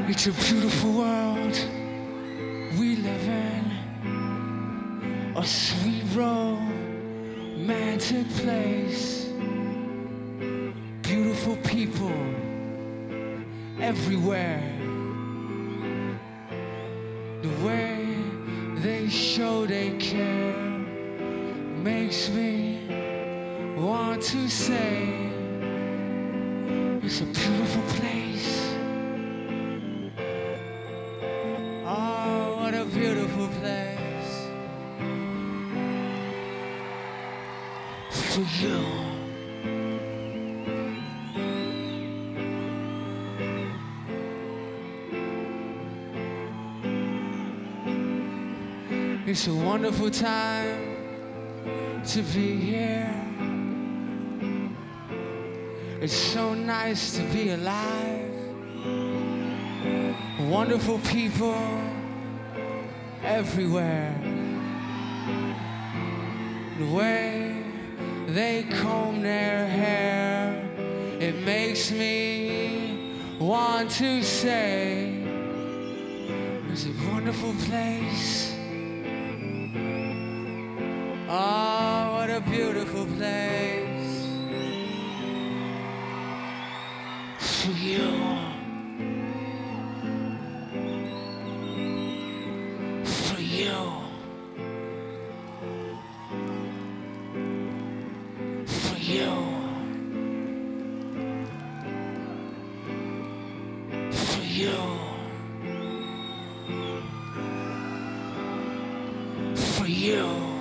It's a beautiful world we live in, a sweet romantic place, beautiful people everywhere. The way they show they care makes me want to say it's a beautiful place. Oh, what a beautiful place for you. It's a wonderful time to be here. It's so nice to be alive. Wonderful people everywhere. The way they comb their hair, it makes me want to say it's a wonderful place. Oh, what a beautiful place for you. For you. For you. For you. For you.